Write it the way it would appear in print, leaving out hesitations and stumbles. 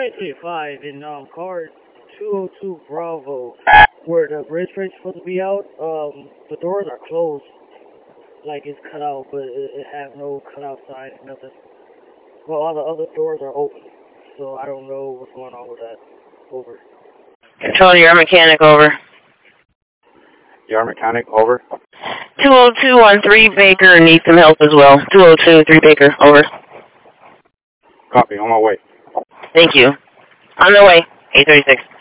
925 in car 202 Bravo, where the bridge train's supposed to be out. The doors are closed, like it's cut out, but it has no cutout sign, nothing. Well, all the other doors are open, so I don't know what's going on with that. Over. Tony, you're a mechanic, over. You're a mechanic, over. 202 on 3 Baker needs some help as well. 202, 3 Baker, over. Copy, on my way. Thank you. On the way, 836.